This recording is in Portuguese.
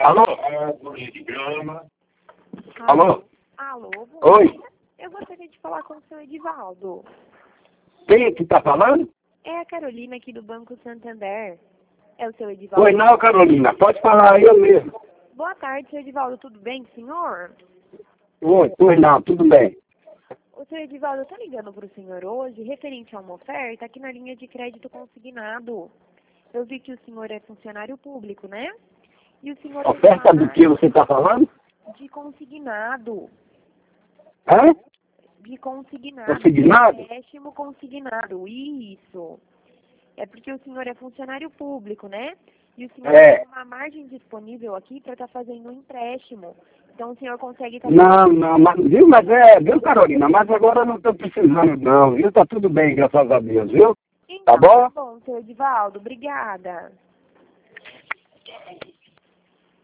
Alô? Alô? Alô? Oi? Eu gostaria de falar com o seu Edivaldo. Quem é que tá falando? É a Carolina aqui do Banco Santander. É o seu Edivaldo? Oi, não, Carolina. Pode falar, eu mesmo. Boa tarde, seu Edivaldo. Tudo bem, senhor? Oi, pois não, tudo bem. O seu Edivaldo, eu tô ligando pro senhor hoje, referente a uma oferta aqui na linha de crédito consignado. Eu vi que o senhor é funcionário público, né? E o senhor Oferta do que você tá falando? de consignado. Hã? De consignado. Consignado? Empréstimo consignado. Isso. É porque o senhor é funcionário público, né? E o senhor tem uma margem disponível aqui para estar fazendo um empréstimo. Então o senhor consegue estar... Não, mas, viu, viu, Carolina, mas agora eu não tô precisando não, viu? Tá tudo bem, graças a Deus, viu? Então, Tá bom? tá bom, seu Edivaldo. Obrigada.